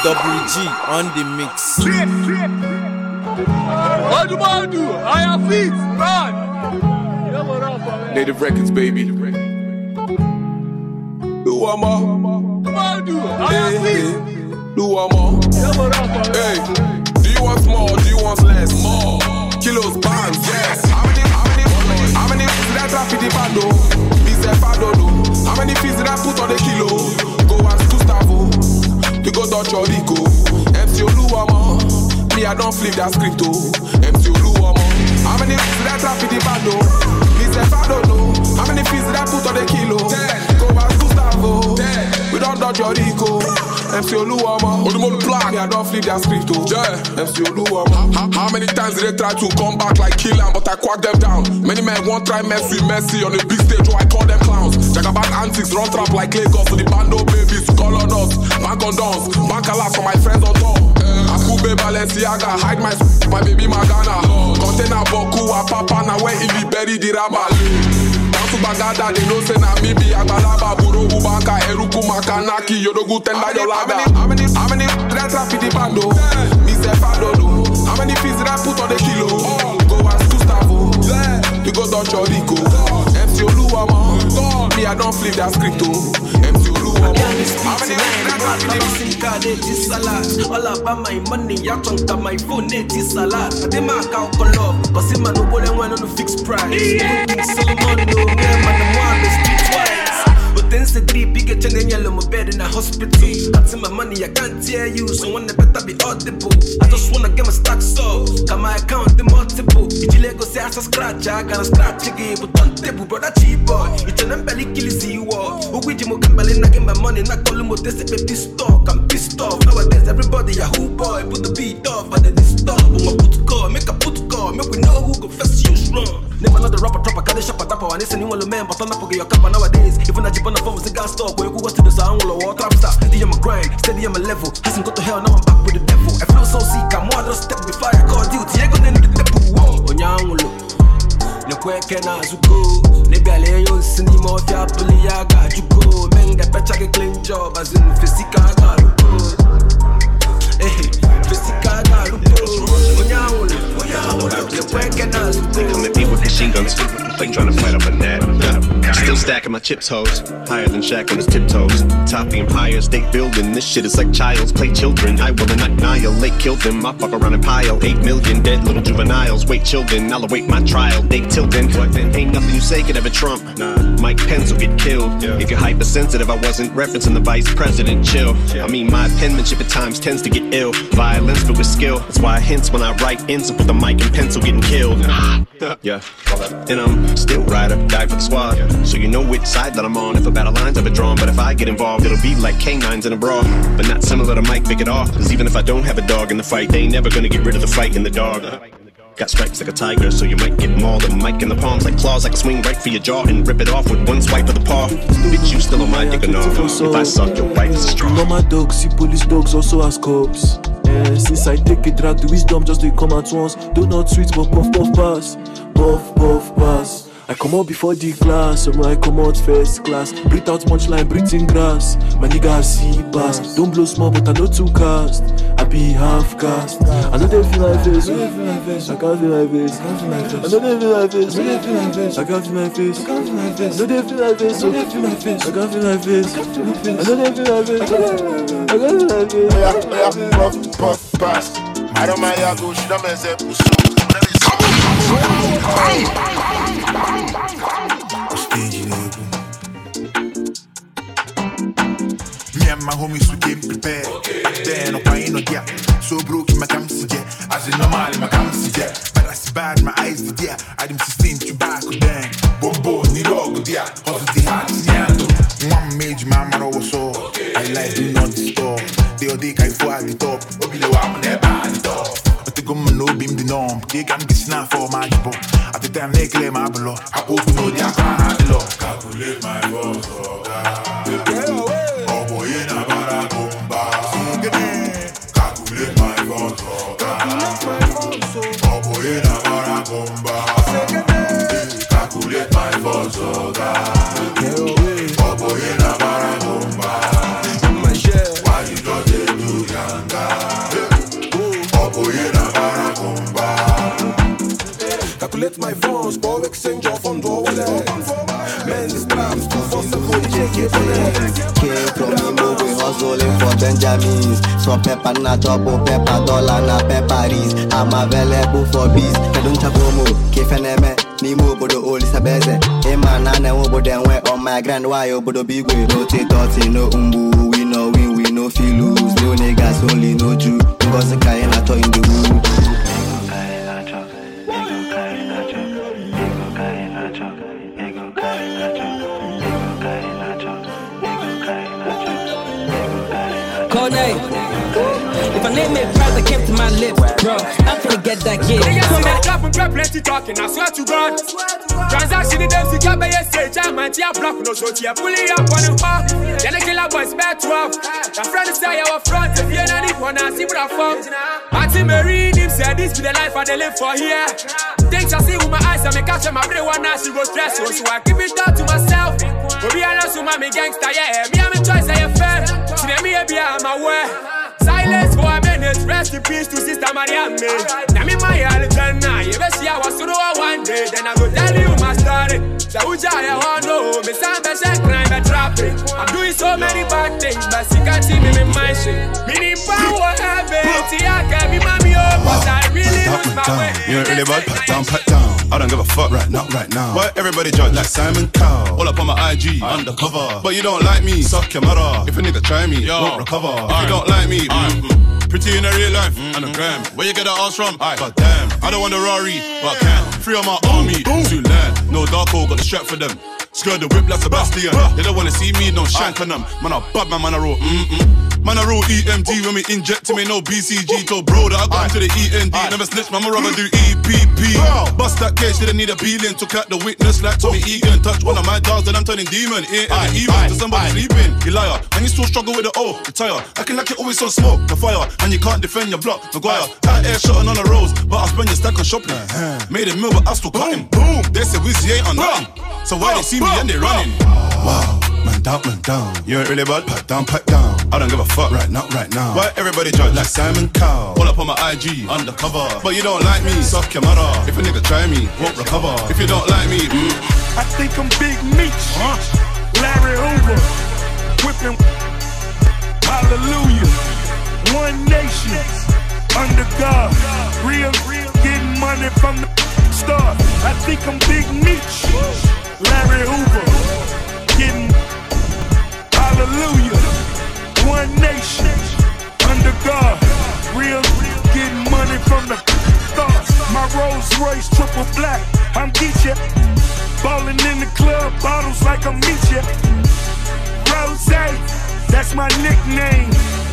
Double G on the mix. What do I do? I have feet, run. Native Records, baby. Do one more. What do I do? I have feet. Do one more. Hey, do you want small? Do you want less? More. Kilos, pounds, yes. How many fees did I drop in the bando? This is fado. How many fees did I put on the kilo? Go ask Gustavo. To go Dutch or Rico. MC Oluwamo. Me, I don't flip that script, oh. MC Oluwamo. How many fees did I drop in the bando? This is fado. How many fees did I put on the kilo? Go ask Gustavo. We don't Dutch or Rico. MC Oluwamo. Oluwamo black. Me, I don't flip that script, oh. MC Oluwamo. How many times did they try to come back like killer, but I quack them down? Many men won't try mess with Messi on the big stage, so I call them clowns. Jagaban antics, run trap like Lagos, so the bando babies call on us. Bank on dons, bank a lot for my friends on top. Akube Balenciaga, hide my baby Magana. Container Boku, a papa na where he bury the rabale. Bagada, they know say na me be Abalaba, Buro, Ubanka, Eruku, Makanaki, Yodogu, Tenda, Yolaga. How many did I trap in the bando? Me say Fado. How many fees did I put on the kilo? Go ask Gustavo. You go Dutch or Rico. MC Oluwamo. Me, I don't flip that script, oh. MC Oluwamo. How many fees did I trap in the bando? All about my money, I chunk up my phone, it is salad. I did my account love, but see my no one on the fixed price. Solomon, no, man, the one is twice. But then say 3 bigger than in yellow, my bed in a hospital. That's my money, I can't tell you, so one that better be audible. I just wanna get my stocks up, got my account the multiple. If you let go say I scratch, I gotta scratch again, but on table, brother cheap boy. It's an belly kill see you all. Who with you, Mokambali, I get my money, not call him what they say, baby, stock. I'm pissed off. Nowadays, everybody a who boy, put the beat off, and then this stuff. But my put call, make a put call, make we know who go first, you strong. Never know the rapper, trapper, got the shop at Tapa, and it's anyone the man, but I'm not forget your cup nowadays. Even a chip on the phone, was a gas stock, where you go to the sound, or trap star. Steady on my grind, steady on my level. Hasn't got to hell, now I'm back with the devil. I feel so sick, I'm more than a step before I call duty. I go then the devil, whoa. Onyangulo, no quick and as you go. Nebale, you send him off your bully, I got you go. Men, the patch, I clean job, as in physical, I got you go. Hey, physical, I got you go. Onyangulo, no quick and as you go. They come at me with machine guns, like trying to fight up a net. Still stacking my chips, hoes, higher than Shaq on his tiptoes. Top the Empire State Building, this shit is like child's play children. I will annihilate, kill them, I fuck around and pile 8 million dead little juveniles. Wait children, I'll await my trial, they tilting. Ain't nothing you say could ever trump. Mike Pence will get killed. If you're hypersensitive, I wasn't referencing the vice president, chill. I mean my penmanship at times tends to get ill. Violence but with skill, that's why I hints when I write ends and put the mic and pencil getting killed. Yeah, and I'm still rider, die for the squad. So you know which side that I'm on if a battle line's ever drawn. But if I get involved, it'll be like canines in a brawl. But not similar to Mike Vick at all. Cause even if I don't have a dog in the fight, they ain't never gonna get rid of the fight in the dog. Got stripes like a tiger, so you might get mauled. A mic in the palms like claws, I can swing right for your jaw and rip it off with one swipe of the paw. Bitch, you still on my dick or no? If I suck, your wife is strong. Normal dogs, see police dogs also as cops. Since I take a drag, the wisdom just they come at once. Do not sweet, but puff puff pass. Puff puff pass. I come out before the glass, so I come out first class. Breathe out much like breathing grass. My nigga I see bass. Don't blow small, but I know too cast. I be half cast. I know they feel my face. I can't feel my face. I know they feel my face. I can't feel my face. I know they feel my face. I can't feel my face. I know they feel my face. I can't feel my face. Puff, puff, pass. I don't mind ya go, she don't mess up. Me and my homies we came prepared. Then I ain't no gap. So broke in my camps, yeah. As in normal in my camps, yeah. But that's bad, my eyes did, yeah. I didn't sustain tobacco, dang. Bombo, ni logo, yeah. Hustle the heart, yeah. One major man, man, was so. I like doing on the store. They all day, I fall at the top. Below, I'm on that bad top. But they go, man, no beam the norm. They can't get snap for my job. At the time, they claim my below. I hope you know they can't handle it. Calculate my vote, oh, God. Oh, boy, in a baragomba. Calculate my vote, oh, God. Oh, boy, in a baragomba. Calculate my vote, oh, God. Oh, boy, in a baragomba. Why you don't do that? shake it, came from Imo, we hustling for Benjamins. Some pepper na trouble, pepper dollar na pepperies. I'm available for bees. Don't chabomo, kefeneme, Nimo bodo oli sabeze. Ema nane obo den we on my grand wire bodo big way. No take dirty, no umbu. We no win, we no feel lose. No niggas only no Jew. Because the guy na to in the room. If I name it prize, I came to my lips, bro. I'm finna get that gig. Plenty talking, I swear to God. Transaction in them, see, can't be a stage. I'm block, no so here. Pulling up on the park. Then the killer boys, bad 12. The friend is say, our front. If you're not one, I see what I found. Martin Marine, him said, this be the life I live for here. Things I see with my eyes, I make catch my brain one now, she go stress. So I keep it down to myself. But be honest with my gangster, yeah. Me, I'm a choice, I am fair. See, me, I'm aware. Silence for a minute, rest in peace to Sister Mariam. Now me my Alexander, you better see I was to do one day. Then I go tell you my story. So which I want to know, me some best crime and trapping. I'm doing so many bad things, but you can't see me in my shit. Meaning power have it, I can't be mommy up, but I really lose my way. You ain't really bad, pat down. I don't give a fuck right now. Why everybody judge like Simon Cowell? All up on my IG, undercover. But you don't like me, suck your mother. If a nigga try me, won't recover. If you don't like me, pretty in the real life, and a gram. Where you get that ass from? God damn, I don't want a Rari, but I can. Free on my army, to land. No Darko, got the strap for them. Skirt the whip like Sebastian. They don't wanna see me, no shank on them. Man, I bad man, I roll. Man, I roll EMD when we inject me, no BCG. Told bro that I got into the END. Never snitch, man, my rubber do EPP. Bust that case, didn't need a peeling. Took out the witness like Tommy Egan. Touch one of my dogs, then I'm turning demon. Ain't even to somebody sleeping. You liar, and you still struggle with the O. Retire, acting like you always on smoke, the fire, and you can't defend your block. Maguire, out air shotting on the roads, but I spend your stack on shopping. Made a meal, but I still cut him. They said Wizzy ain't on nothing, so why they see me and they running? Wow. Man down. You ain't really bad, pat down. I don't give a fuck right now. Why everybody judge like Simon Cowell? All up on my IG, undercover. But you don't like me, suck your mother. If a nigga try me, won't recover. If you don't like me, I think I'm Big Meech, Larry Hoover, whipping, hallelujah. One nation, under God, real, getting money from the start. I think I'm Big Meech, Larry Hoover, getting, hallelujah. One nation, under God, real, getting money from the start. My Rolls Royce triple black, I'm Geechee. Ballin' in the club, bottles like I'm Meechee. Rose, that's my nickname.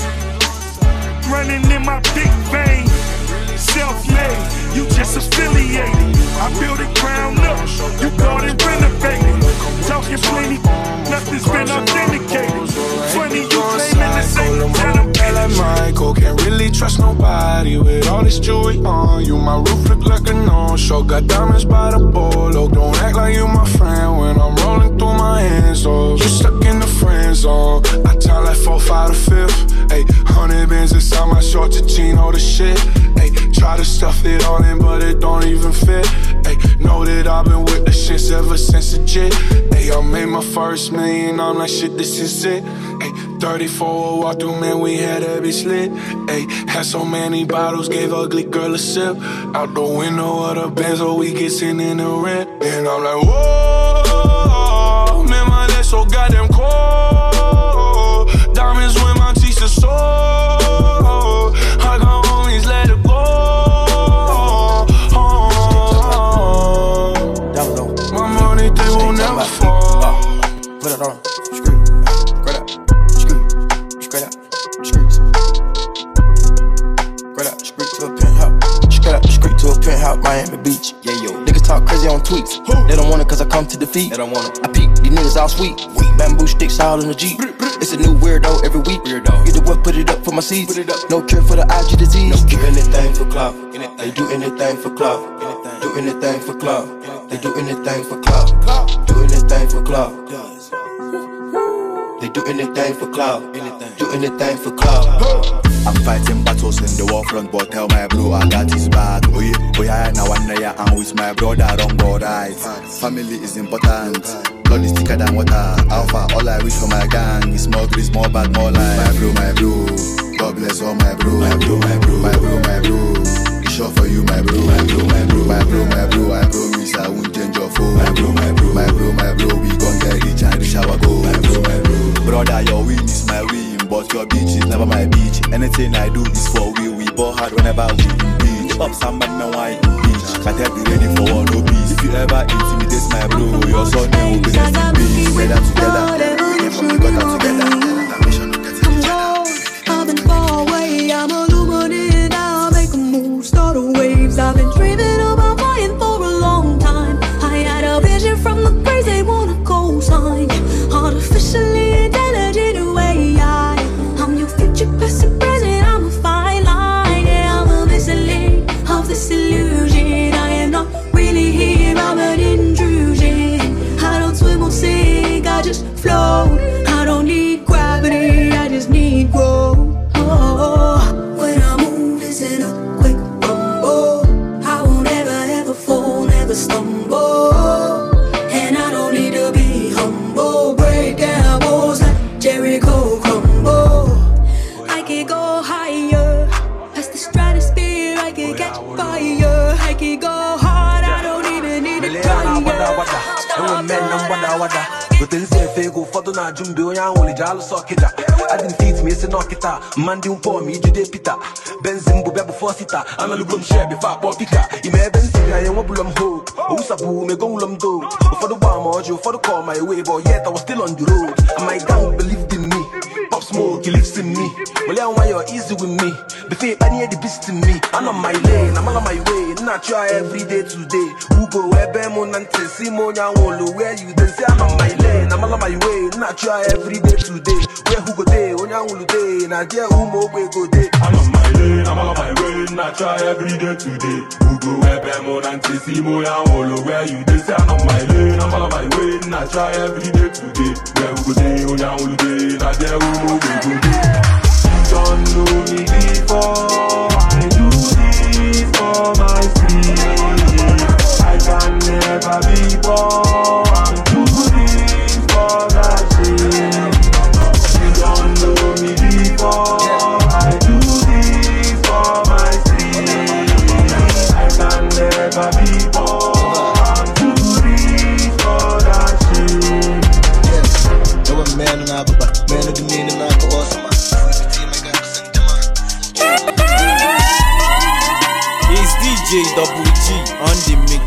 Running in my big vein. Self-made, you just affiliated. I built it ground up, you bought it renovated. Talking plenty, nothing's been authenticated. Funny, you claiming the same time. Like Michael, can't really trust nobody with all this jewelry on you. My roof look like a no-show, got diamonds by the bolo. Don't act like you my friend when I'm rolling through my hands. Oh, you stuck in the friend zone. I tell like 4, 5 to 5th. Ayy, 100 bands inside my short to Gino the shit. Ayy, try to stuff it all in, but it don't even fit. Ayy, know that I've been with the shits ever since the jit. Ayy, I made my first million, I'm like shit, this is it. Ayy, 34 walk through, man, we had that bitch lit. Ayy, had so many bottles, gave ugly girl a sip. Out the window of the Benz, oh, we get sitting in the rent. And I'm like, whoa, man, my neck so goddamn cold. Diamonds when my teeth are sore. I got homies, let it go. My money, they will never fall. Put it on. Miami Beach. Yeah, yo. Niggas talk crazy on tweets. They don't want it cause I come to defeat. They don't want it. I peep, these niggas all sweet. Bamboo sticks all in the Jeep. It's a new weirdo every week. Get the what, put it up for my seeds. No cure for the IG disease. Do anything for clout. They do anything for clout. Do anything for clout. They do anything for clout. Do anything for clout. They do anything for clout. Do anything for clout. I'm fighting battles in the war front, but tell my bro I got his back. Oh yeah, now one day I'm with my brother on God eyes. Family is important, blood is thicker than water. Alpha, all I wish my gang. It's more grease, more bad, more life. My bro. God bless all my bro. My bro. It's sure for you, my bro. My bro. I promise I won't change your phone. My bro. We gon' get rich and reach our goal. My bro. Brother, your win is my win, but your beach is never my beach. Anything I do is for we. We ball hard whenever we beach. Up somebody man why beach. Can't help be ready for war, no peace. If you ever intimidate my bro, your son will be next in peace. Say that together. We got that together. I've been far away, I'm illuminated. I'll make a move, start the waves. I've been dreaming about flying for a long time. I had a vision from the crazy wanna co-sign. Artificially intelligent way. I'm your future, past and present. I'm a fine line. Yeah, I'm a missile of this illusion. I am not really here, I'm an intrusion. I don't swim or sink, I just float. I don't need gravity, I just need growth. When I move, it's in a quick rumble. I won't ever fall, never stumble. And I don't need to be humble. Break down walls like Jericho crumble. I can go higher, past the stratosphere. I can catch fire. I can go hard, I don't even need a But then say go for the Najumbi, I only jalo socket. I didn't teach me, it's a knockita. Mandy for me, Jude Pita. Benzimbo before Sita. I'm a little share before Popika. You may have been seen, I won't bloom hope. Usabu, me go lum do. For the bomb or you for the call my way, but yet I was still on the road. And my gang believed in me. Pop Smoke, he lives in me. Well, I want you're easy with me. Before I need the beast in me. I'm on my lane, I'm on my way. Not try every day today. Who go where Bemon and Tesimonia won't where you then say I'm on my lane. I'm on my way, not try every day today. Where who go day, on your day, and I dare who more way go day. I'm on my lane, I'm on my way, not try every day today. Who go where Bemon and Tesimonia won't where you then say I'm on my lane. I'm on my way, not try every day today. Where who go day, on your day, and I dare who more way go day. You don't know me before. I do this for my sleep. I can never be born. I do this for that shit. You don't know me before. I do this for my sleep. I can never be born. I do this for that shit. No one man and I, but man of the meaning and I go awesome. It's DJ Double G on the mix.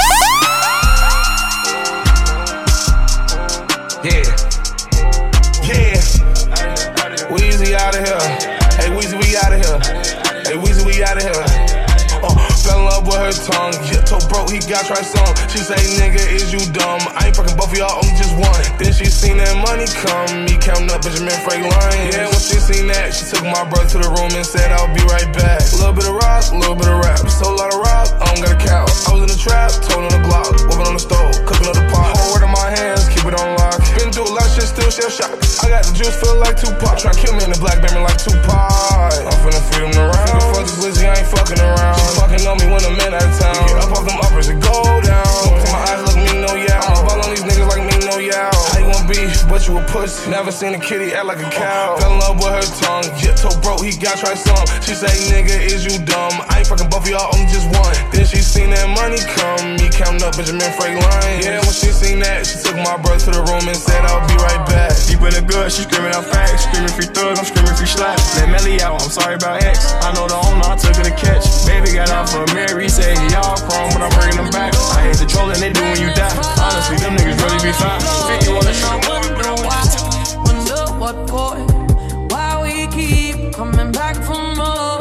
Yeah. Weezy out of here. Hey Weezy, we out of here. Hey Weezy, we out of here. Fell in love with her tongue. Yeah, told bro he got try some. She say, nigga, is you dumb? I ain't fucking both of y'all, only just one. Then she seen that money come. Me counting up Benjamin Franklin. Yeah, when she seen that, she took my brother to the room and said, I'll be right back. A little bit of rock, a little bit of rap. So a lot of rock, I don't got a cow. I was in the trap, told on the Glock, whipping on the stove, cooking up the pot. Hold word in my hands, keep it on lock. Been through a lot of shit, still shell shock. I got the juice, feel like Tupac. Try to kill me in the black baby like Tupac. I'm finna feed him around. Fuck this glizzy, I ain't fucking around. She fucking on me when I'm in out of town. Get up off them uppers and go down. My eyes look me no yeah. I'ma ball on these niggas like me no yeah. How you want beef, but you a pussy. Never seen a kitty act like a cow. Fell in love with her tongue. Yeah, told bro he got try some. She say, nigga, is you dumb? I ain't fucking both of y'all, only just one. Then she seen that money come. Me counting up Benjamin Franklin. Yeah, when she seen that, she took my brother to the room and said, I'll be right back. Deep in the good, she screaming out facts. Screaming free thug, I'm screaming free slap. Let Melly out, I'm sorry about X. I know the owner, I took her to catch. Baby got out for a Mary, say he all chrome, but I'm bringing them back. I hate the trolling they do when you die. Honestly, them niggas really be fine. 50 on the shot. Wonder what boy, why we keep coming back for more.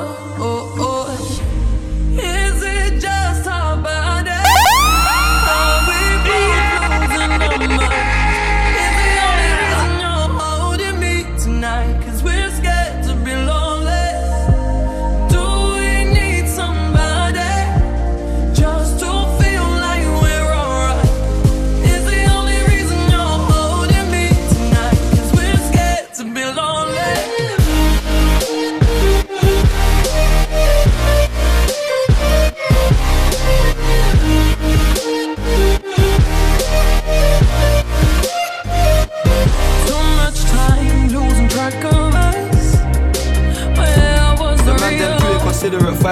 Is it just our body? Are we both losing our minds? Is the only reason you're holding me tonight? 'Cause we're scared to be lonely. Do we need somebody just to feel like we're alright? Is the only reason you're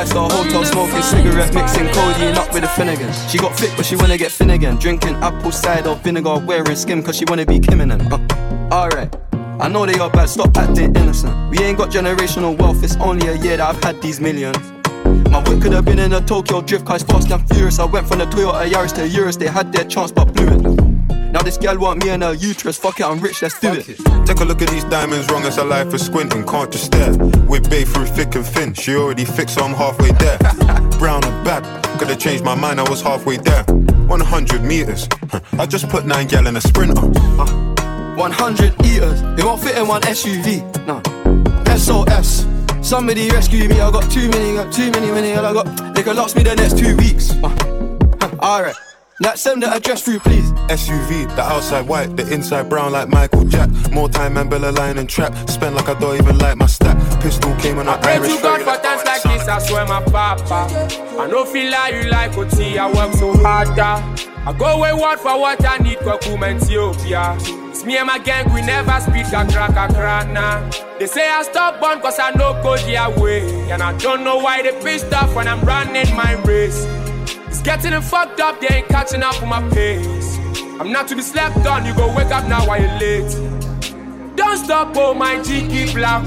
5-star hotel, smoking cigarette, mixing codeine up with the Finnegan. She got fit but she wanna get thin again. Drinking apple cider vinegar, wearing skim cause she wanna be Kim and them. Alright, I know they are bad, stop acting innocent. We ain't got generational wealth, it's only a year that I've had these millions. My whip could have been in a Tokyo drift car, it's fast and furious. I went from the Toyota Yaris to Urus, they had their chance but blew it. Now this gal want me and her uterus, fuck it, I'm rich, let's do it. Take a look at these diamonds, wrong as her life is squinting, can't just stare. We're bae through thick and thin, she already fixed so I'm halfway there. Brown and bad, could've changed my mind, I was halfway there. 100 meters, I just put 9 gal in a Sprinter. 100 eaters, it won't fit in one SUV, no. SOS, somebody rescue me, I got too many, I got, they could last me the next 2 weeks. Alright, now send the address through please. SUV, the outside white, the inside brown like Michael Jack. More time and Bella line and trap, spend like I don't even like my stack. Pistol came on an Irish. I pray to God for times like this, I swear my papa. I don't feel like you like OT, I work so harder. I go away word for what I need, Kwakum and Ethiopia. It's me and my gang, we never speak a crack, nah. They say I stop born cause I no go their way. And I don't know why they pissed off when I'm running my race. It's getting them fucked up, they ain't catching up with my pace. I'm not to be slept on, you go wake up now while you're late. Don't stop, oh my G, keep black.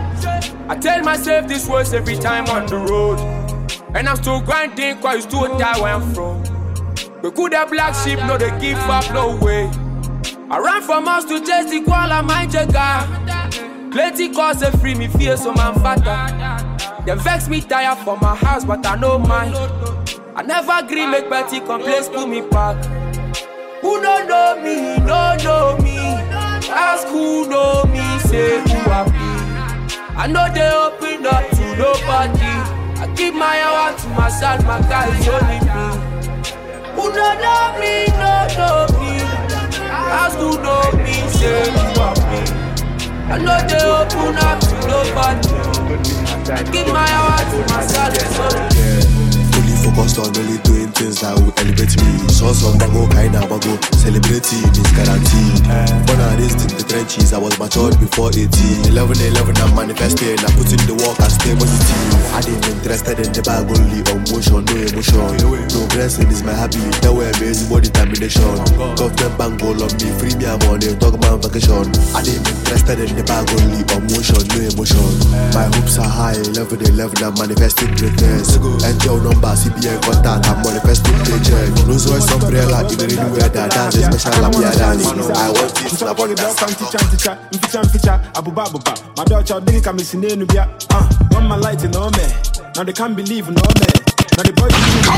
I tell myself this words every time on the road. And I'm still grinding cause you still die where I'm from. We could have black sheep, no they give up, no way. I ran from house to chase the koala, my jagger. Plenty cause they free me fear, so man fatter. They vex me tired for my house, but I know mine. I never agree, make petty complaints, pull me back. Who don't know me, don't know me. Ask who know me, say who I be. I know they open up to nobody. I keep my heart to myself, my guys only me. Who don't know me, don't know me. Ask who know me, say who I be. I know they open up to nobody. I keep my heart to myself, it's only me. Focused on only doing things that will elevate me. Source of bago, kinda bago, celebrating is guaranteed. When I raised in the trenches, I was matured before 18. 11, I'm manifesting, I put in the work and stay positive. I didn't interested in the bag, only emotion, no emotion. Progressing is my habit, that way amazing more determination. Government bank go love me, free me I'm on a talk about vacation. I didn't interested in the bag, only emotion, no emotion. My hopes are high, 11, I'm manifesting greatness. Angel number, CBN contact, I'm manifesting paycheck. Rolls Royce umbrella, in the new weather, that's a special appearance. I want this to be dance. Feature, Abu Babuba. My daughter didn't come in Nubia. One my light in all me. Now they can't believe in all me. Now the boys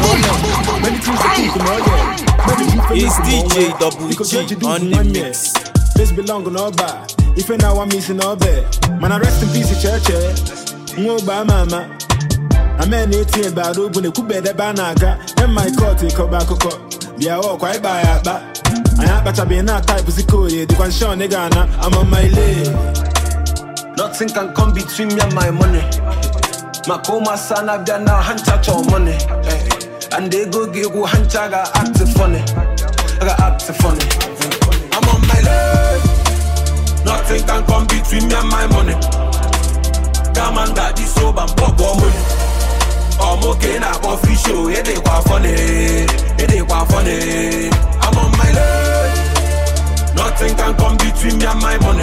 many things to think in all me. It's DJ Double G on the mix. This belong on all bar. If you know I'm missing all bed. Man, I rest in peace in church. No by mama. I mean 18 bad when they could be the banaga. And my court take a back. Be a walk quite by a back. I have better be not type of security. The condition Ghana, I'm on my lane. Nothing can come between me and my money. My coma son, I've done now, hand touch on money. And they go give you hand tag, I act funny. I got act funny. I'm on my lane. Nothing can come between me and my money. Come on, got this soap and pop on money. I'm okay now, coffee show. It ain't quite funny. It ain't quite funny. I'm on my lane. Nothing can come between me and my money.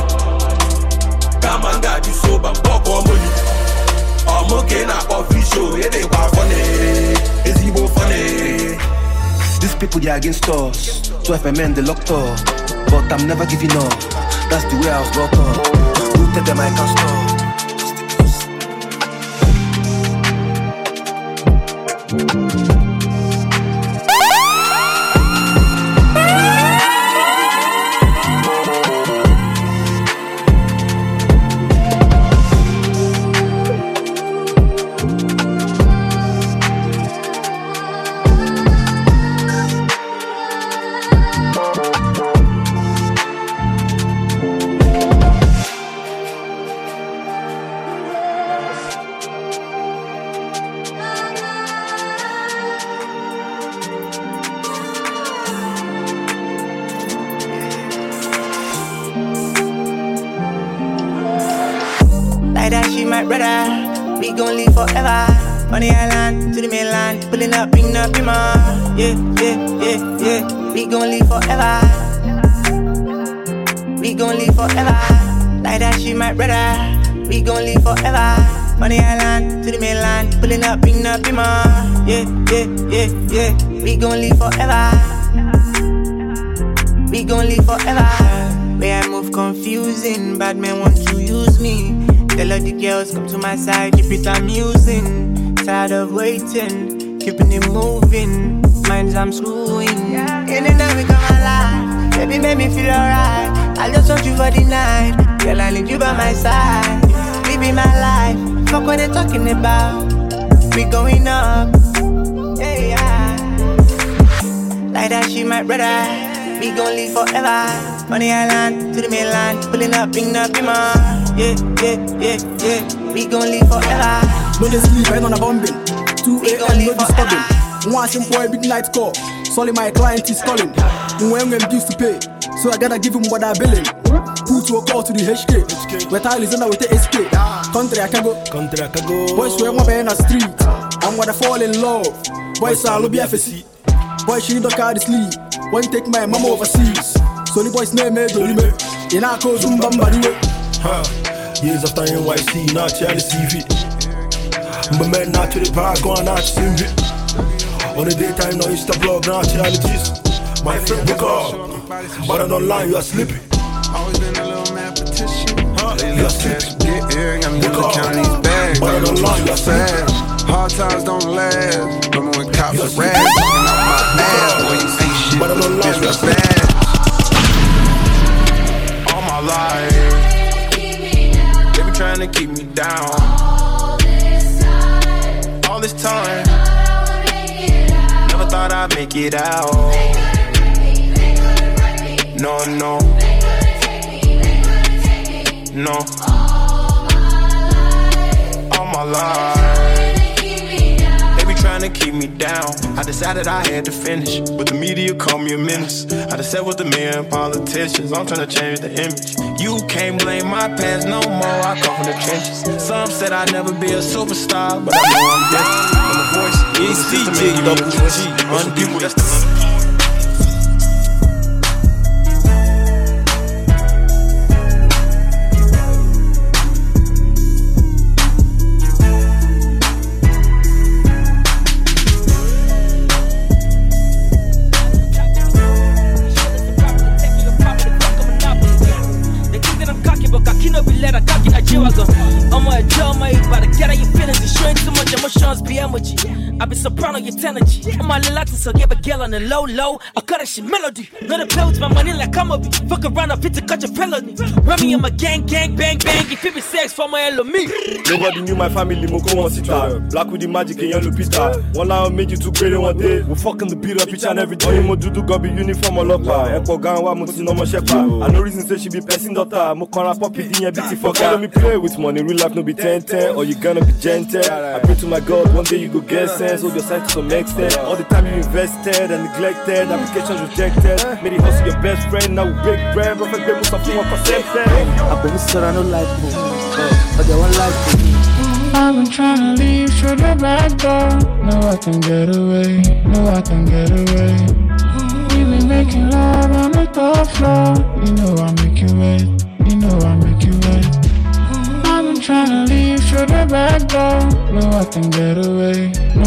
Come and got this soap and pop on money. I'm okay now, coffee show. It ain't quite funny. It's even funny. These people, they are against us. 12 men, they locked up. But I'm never giving up. That's the way I was brought up. Who tell them I can't stop? Like that, she my brother. We gon' live forever. On the island to the mainland, pulling up, bring up your mom. Yeah. We gon' live forever. We gon' live forever. Like that shit, my brother. We gon' live forever. On the island to the mainland, pulling up, bring up your mom. Yeah. We gon' live forever. We gon' live forever. Where I move confusing, bad men want to use me. Tell all the girls come to my side, keep it amusing. Tired of waiting, keeping it moving. Minds I'm screwing. In and out we come alive. Baby make me feel alright. I just want you for the night. Girl I need you by my side. Living my life. Fuck what they talking about. We going up. Yeah. Like that shit my brother. We gon' live forever. On the island to the mainland, pulling up, bring up your mom. Yeah. We gon' live forever. No they sleep, I on a bombing. 2 a.m. no disturbing. One simple boy, big night call. Sorry my client is calling. When used to pay, so I gotta give him what I'm billing. Put to a call to the HK. Where tile is under with the SK. Country I can go. Boys swear one in the street. I'm gonna fall in love. Boys are lobby FSC. Boys she need a car to sleep. One take my mama overseas. So the boys name me do me. In our cause years after NYC, not Charlie CV. But man, not to the park, going out to Simbi. On the daytime, no Insta blog, not Charlie G's. My friend, book off. But on online, you are sleepy. Always been a little man petition. You are sleepy. Get here, I'm gonna count these bags. But on online, you are sleepy. Hard times don't last. Remember when cops are rags? Fucking out my ass. Boy, you ain't shit. But on online, you are sleepy. All my life, they be trying to keep me down. All this time, never thought I'd make it out. No. All my life, they be trying to keep me down. I decided I had to finish, but the media called me a menace. I just said with the men politicians, I'm trying to change the image. You can't blame my past no more, I come from the trenches. Some said I'd never be a superstar, but I know I'm different. I'm a voice, it's DJ Double G on the people that's the I be soprano, your energy. I'm a little Latin, so give a girl on the low. I cut that shit melody. Know the play with my money like I'm a be. Fuck around, I fit to cut your felony. Run me on my gang, bang. If it be sex for my LME. Nobody knew my family, Moko one sita. Black with the magic and yellow Peter. One line made you too great in one day. We fucking the beat up each and every day. Oh, you mo do God be uniform all up. Echo gang, wa mo see no more shepherd. I no reason say she be person daughter. Mo corner pop it in your beauty fucker. Let me play with money, real life no be 10-10. Or you gonna be gentle. I pray to my God, one day you go get sense. Hold your side to some extent. All the time you invested and neglected, applications rejected. Made it hustle your best friend, now we break bread. Perfect day, most of you are percepted. I been sure I no like me, but they won't like me. I've been trying to leave through the back door. No, I can get away. We been making love on the top floor. You know I make you wait. I've been trying to leave through the back door. No, I can get away.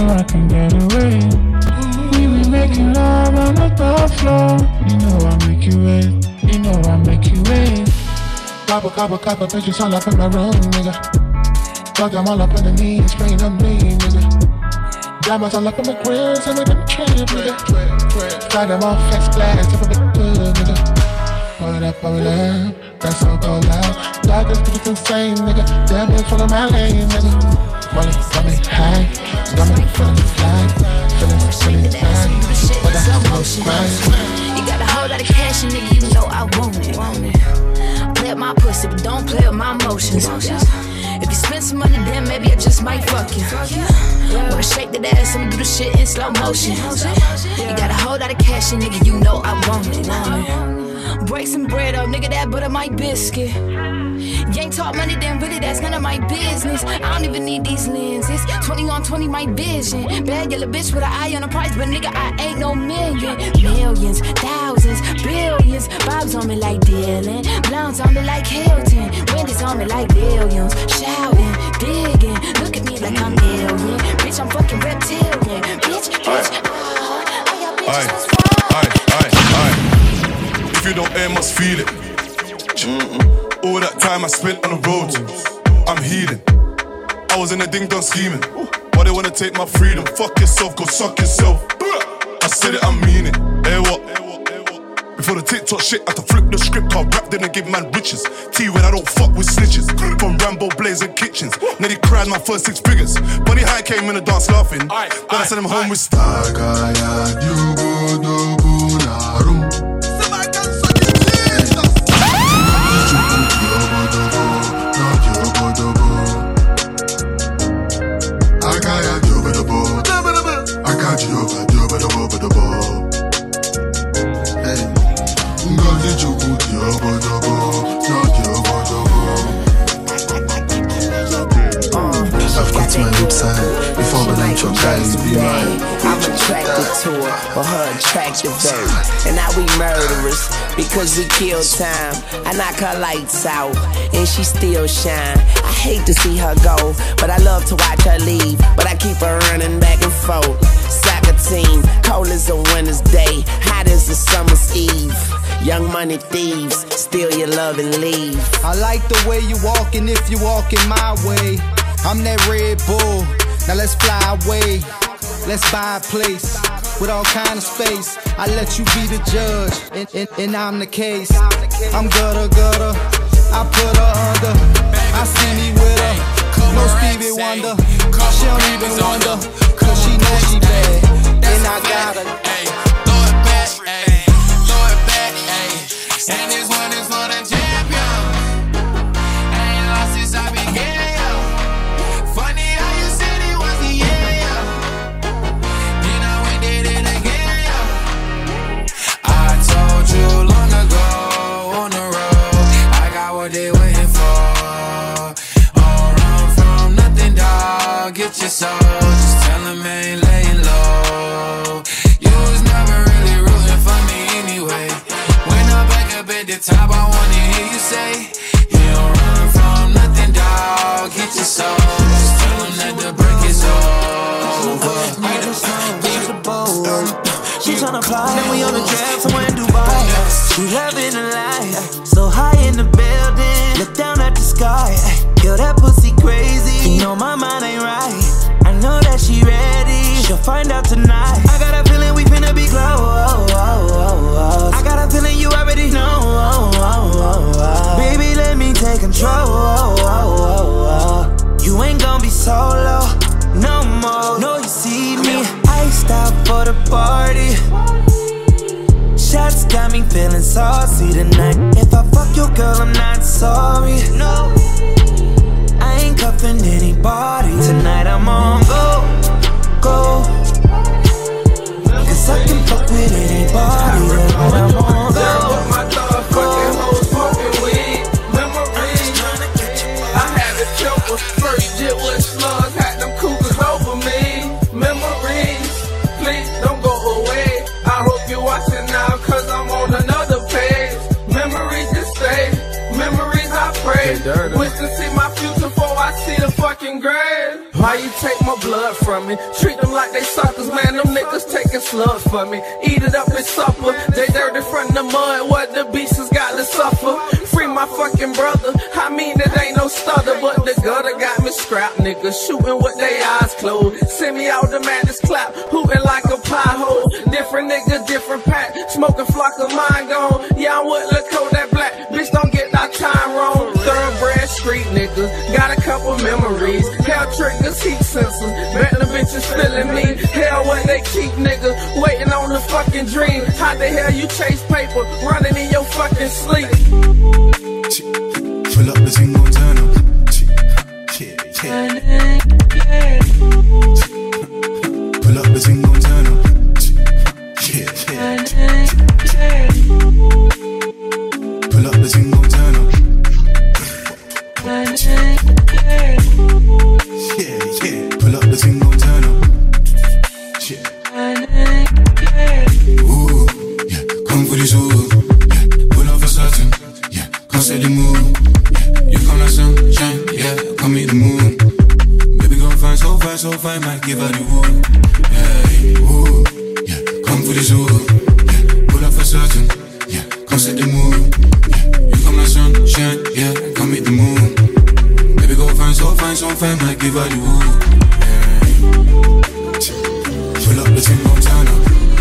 We been making love on the top floor. You know I make you wait. Copper, bitches all up in my room, nigga. Fuck them all up in the knees, spraying on me, nigga. Diamonds all up in my grills, and we been chillin', nigga. Got them all flex glass, up in the good, nigga. Hold up, that's all go loud. Dog this bitch insane, nigga. Damn bitch full of my lane, nigga. Money got me high, got me feeling fly, feeling fine. But that's no smile. You got a whole lot of cash, and nigga, you know I want it. Play up my pussy, but don't play up my emotions. If you spend some money, then maybe I just might fuck you. Wanna shake that ass and do the shit in slow motion. You got a whole lot of cash, and nigga, you know I want it. Break some bread up, nigga, that butter my biscuit. You ain't talking talk money, then really that's none of my business. I don't even need these lenses. 20 on 20, my vision. Bad yellow bitch with an eye on the price, but nigga, I ain't no million. Millions, thousands, billions. Vibes on me like Dylan. Blondes on me like Hilton. Wendy's on me like billions. Shouting, digging. Look at me like I'm alien. Bitch, I'm fucking reptilian. Bitch, I got bitches. If you don't air, must feel it. All that time I spent on the road, I'm healing. I was in a ding dong scheming. Why they wanna take my freedom? Fuck yourself, go suck yourself. I said it, I mean it. Hey, what? Before the TikTok shit, I had to flip the script. I rap, didn't give man riches. T when I don't fuck with snitches. From Rambo, Blazing Kitchens. Nearly cried my first 6 figures. Bunny High came in the dance laughing. Then I sent him home with I'm attracted to her for her attractive baby. And now we murderers because we kill time. I knock her lights out and she still shine. I hate to see her go, but I love to watch her leave. But I keep her running back and forth. Soccer team, cold as a winter's day, hot as a summer's eve. Young money thieves, steal your love and leave. I like the way you walking if you walking my way. I'm that Red Bull, now let's fly away. Let's buy a place with all kind of space. I let you be the judge, and I'm the case. I'm gutter, I put her under. I see me with her, no Stevie Wonder. She don't even wonder, cause she knows she bad. And I got her. Throw it back, throw it back, and this one is for the champion. I ain't lost since I began. Funny how you said it was the yeah. Then I went did it again. I told you long ago on the road, I got what they waiting for. Don't run from nothing, dog. Get your soul. Just tell them I ain't laying low. You was never really rooting for me anyway. When I'm back up at the top, I wanna hear you say, you don't run from nothing, dog. Get your soul. Just tell them that the break is over. She tryna fly, and we on the draft somewhere in Dubai. She loving the light, so high in the building. Look down at the sky, yo, that pussy crazy. You know my mind ain't right, I know that she ready. She'll find out tonight. I got a feeling we finna be close. I got a feeling you already know. Baby, let me take control. You ain't gon' be solo no more. No, you see me iced out for the party. Shots got me feeling saucy tonight. If I fuck your girl, I'm not sorry. No, I ain't cuffing anybody. Tonight I'm on go. Cause I can fuck with anybody. Tonight I'm on go. First jet with slugs, had them cougars over me. Memories, please don't go away. I hope you're watching now, cause I'm on another page. Memories just stay, memories I pray. Wish to see my future before I see the fucking grave. Why you take my blood from me? Treat them like they suckers, man. Them niggas taking slugs for me. Eat it up and supper. They dirty from the mud, what the beasts has got to suffer. Free my fucking brother. I mean, it ain't no stutter, but the gutter got me scrapped, niggas. Shooting with their eyes closed. Send me out the madness clap, hooting like a pie hole. Different nigga, different pack. Smoking flock of mine gone. Yeah, I'm with Laco, that black. Bitch, don't get that time wrong. Thoroughbred street niggas. Got a couple memories. Hell triggers, heat sensors. Bet the bitches feeling me. Hell what they keep, niggas. Waiting on the fucking dream. How the hell you chase paper? Running in your fucking sleep. Pull up the single turn up. Pull up the single turn up. Pull up the single turn up. so fine, might give her the wood. Yeah, ooh, yeah, come for this wood. Yeah, pull up for certain. Yeah, come set the mood. Yeah, you come like sunshine. Yeah, come hit the moon. Baby, go fine, so fine, might give her the wood. Yeah, pull up the team, Montana.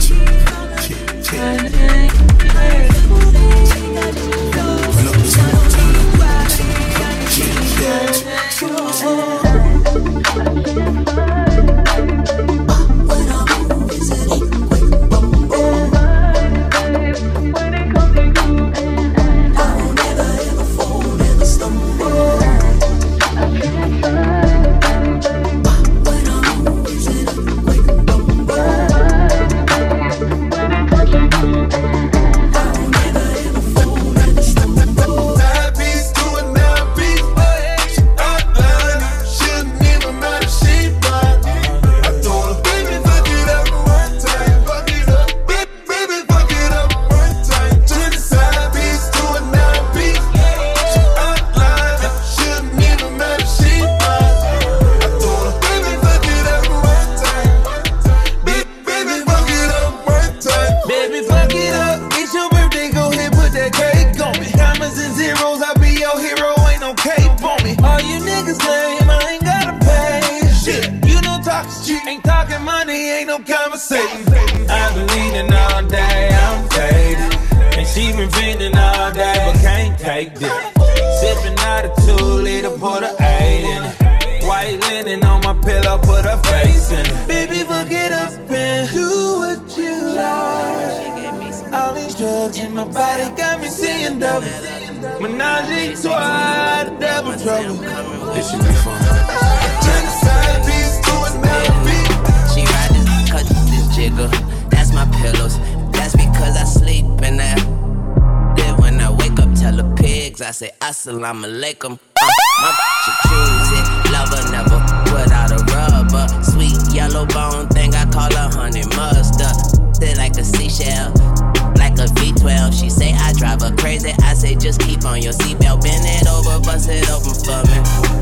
Assalamu alaikum. My bitch choose it, lover never without a rubber. Sweet yellow bone thing, I call her honey mustard. Sit like a seashell, like a V12. She say I drive her crazy, I say just keep on your seatbelt. Bend it over, bust it open for me.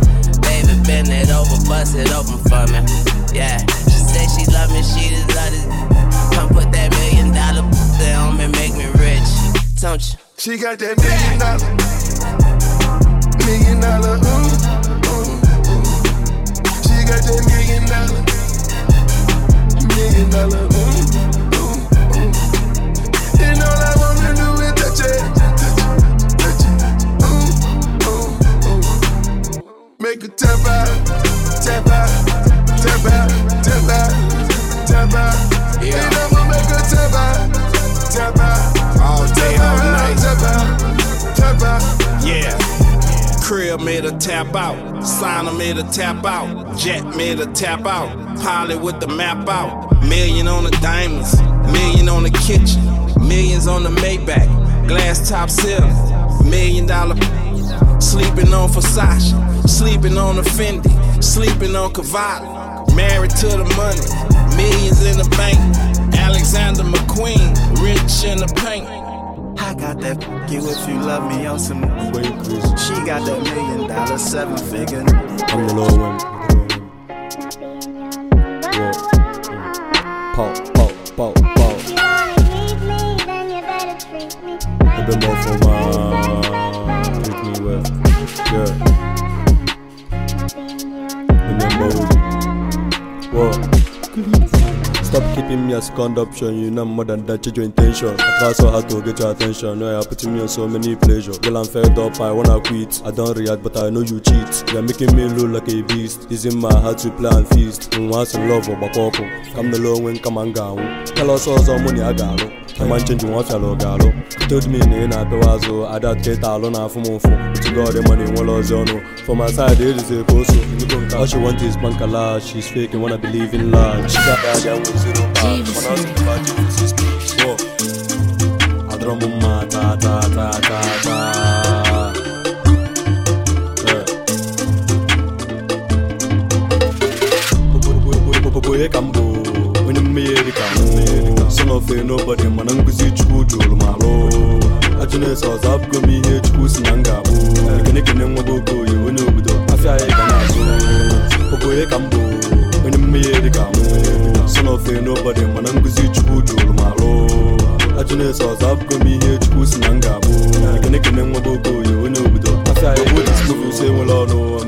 Baby, bend it over, bust it open for me. Yeah, she say she love me, she just love this. Come put that $1 million on me, make me rich, don't you? She got that $1 million. $1 million, She got that $1 million, $1 million, And all I wanna do is touch it, touch it, Make her tap out, tap out, tap out, tap out, tap out. Yeah. And I'ma make her tap out, tap out, all day, all night, tap out, tap out. Yeah. Crib made her tap out, Signer made her tap out, Jet made her tap out, Pilot with the map out. $1 million on the diamonds, $1 million on the kitchen, millions on the Maybach, glass top ceiling, $1 million. Sleeping on Versace, sleeping on the Fendi, sleeping on Cavalli, married to the money, millions in the bank. Alexander McQueen, rich in the paint. I got that you if you love me on some way. She got that $1 million 7-figure. I'm the low one. Pow. A bit more for my treat me well. Yeah. And then what? Stop keeping me as conduction, you know more than that, change your intention. I try so hard to get your attention, now you're putting me on so many pleasure. Girl, I'm fed up, I wanna quit. I don't react, but I know you cheat. You're making me look like a beast. It's in my heart to play and feast. You want some love or bakoko. Come the low when come and go. Tell us all some money I got. Come and change you want fellow galo. Told me in a pewazo, I don't get alone half a month. But you got the money, one lozono. For my side, it is a coso. All she wants is bankala. She's fake and wanna believe in love. She got that young with 0 pounds. When I was in party with sisters. I drum my ta. Boy, Cambo, when you made it, son of a nobody, man, I'm going to go to Malo. I just saw Zap go me here to Nanga. I can go, you know, I feel like I'm Boy, Cambo, when you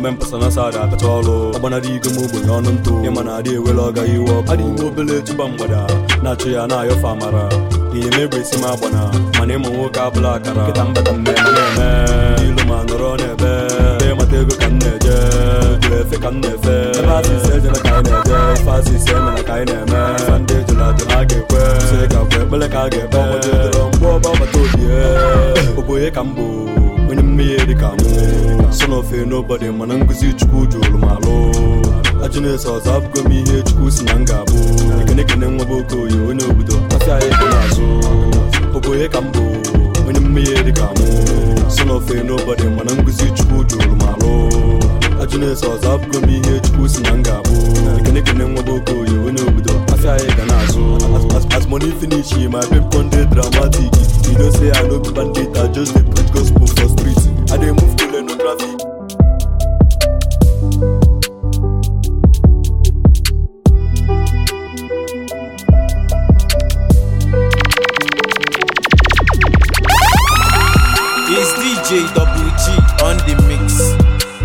men pasana sada katolo abana di gumu bonon to yamana di welo ga yiwo adi mobile tubambada na chia na yo famara ni mebe sima bona mane mo ka bla kara kitamba tamme ilu manoro ne be matego kanne je fe kanne fe ba si se je na kaine je fa si se na kaine me sande jula jula ge kwe se ka kwe bele ka ge ba mo je rombo ba ma to die oboye kambo when you made the camo, son of a nobody, Mananguzi Chuku, Malo. Ajines was up, go me here, Chukus Nangabo. I can make a name of Boko, you know, Tafia Econazo. Oboe Cambo, when you made the camo, son of a nobody, Mananguzi Chuku, Malo. Ajines was up, go me here, Chukus Nangabo. I can make a name of Boko, you know, Tafia Econazo. As money finish, my babe conde dramatic. You don't say I know the bandit, I just preach gospel for streets. I dey move to no traffic. It's DJ Double G on the mix.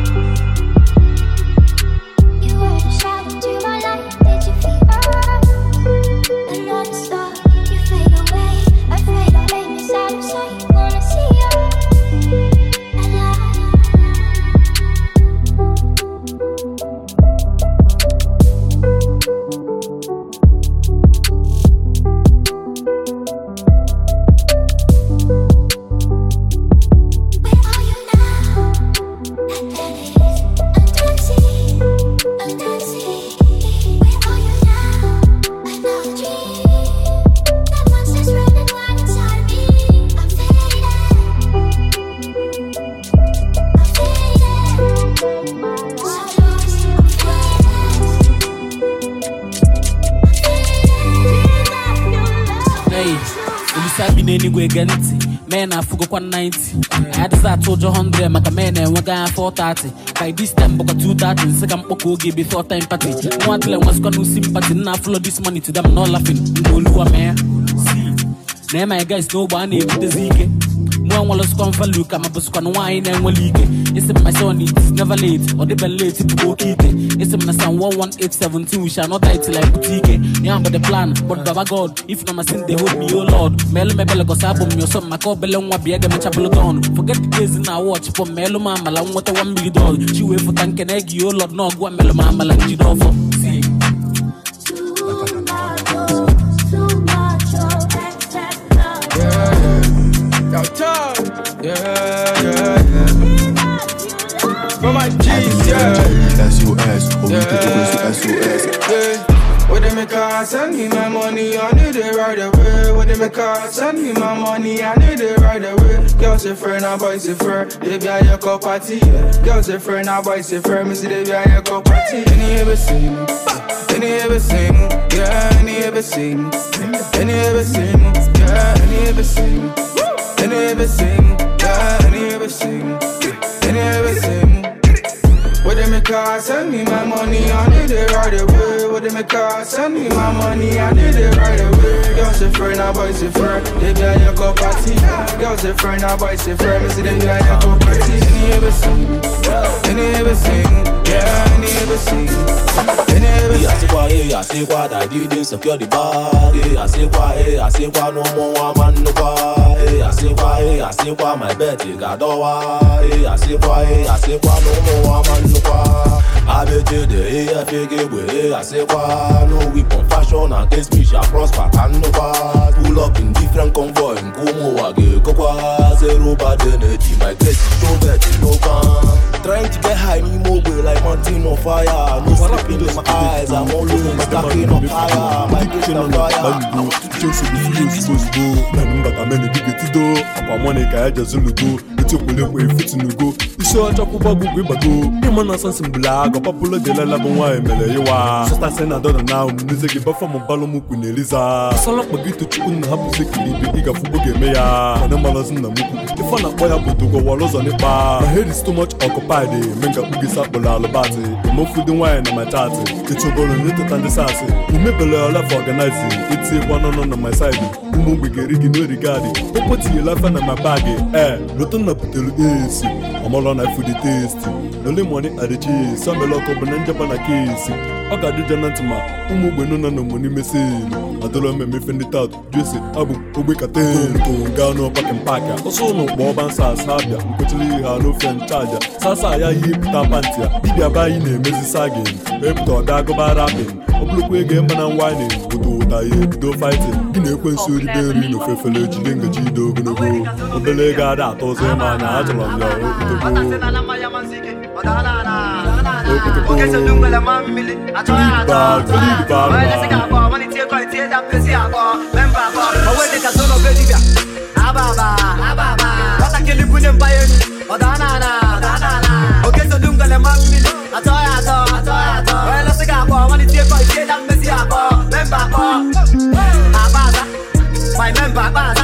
Man, I forgot 190. I had that told you 100, make a man and one guy 430. By this time, book 230, second book give before time party. One till I was going to sympathy, now flow this money to them, not laughing. Go man. See, now my guys know by name the Zeke. One was come for look, I'm a bus con wine and will leak it. It's my son, it's never late, or they been late to go eat it. It's my son 11872, we shall not die till I boutique. Yeah, but the plan, but Baba God, if no my sin, they hold me, oh Lord. Melo me bella goes album, your son, my call belong, what be a chapel on. Forget the days in our watch for Melo Mama, long what a $1 million. She wait for tank and egg, you Lord, no, go Melo Mama, like you know for. See. Yeah. For my G's, yeah. SOS, oh, we can SOS. When they make her send me my money, I need it right away. When they make her send me my money, I need it right away. Girls say friend, and boys say friend. They be at your cup party. Girls say friend, and boys say friend. Me say they be at your cup party. Any ever sing, yeah. Any ever sing, yeah. Any ever sing. Any ever sing, yeah, any ever sing, any ever sing. When they make her send me my money, I need it right away. When they make her send me my money, I need it right away. Girls say friend, and boys say friend. They be at your cup party. Girls say friend, and boys say friend. Me say they be at your cup party. Any ever sing, yeah, any ever sing. I say what I didn't secure the bag. I say what no more man no bar. I say why my bed you got over. I say why no more man no bar. I bet you the figure way. I say why no weapon fashion against me shall prosper and no bar. Pull up in different convoy and go more again. Go qua zero bad energy. My case is so bad no can. Trying to get high, me mobile like mountain on fire. No sleeping in my eyes, I'm always stacking up higher. My kitchen on fire. Just the feels supposed to go. Remember that many big it do. Upon one I just look go. The took me away fit to go. You saw a chop about good but go. You man has some black or popular de la labon mele you are. So I send a dollar now. Music give up from a balomu kuneliza. Solo up a bit to chukun hapu sekili big football game ya. And the malas in the muku. The fun up boy up to go wallows on the bar. My head is too much occupied. Menga bugis up below the party. The more food and wine on my tarty. It's a ball and little and the sassy. You make a lot organizing. It's a one on my side. You move with Ricky no regarding. Put your life under my baggy. Not on up to the AC. I'm all on I food the tasty. only money at the cheese, some lock up and Japan a case. I got the gentleman, Umu no money missing. I don't know me find it out, Jesse, Abu, Ubikaten, Gano, Pack and Packer. Also, no Bob and Sass, Habia, Kuchili, no friend charger. Sasa, ya hip tapantia, Bidia buying a Mrs. Sagin, Epto, Dagoba rapping, Obluque game and whining, do fighting, in a quincy, the no Fefele, Jinga Gido, no go, Obelega, that was a man, I don't Okay, so don't go to my milli. I try to let's go. Money take quite take that busy. I go. Remember, I went to Casino Belivia. Ababa. What I kill you put them by you. Okay, so don't go to my milli. I try to let's go. Money take quite take that busy. I go. Remember, Ababa. My member, Ababa.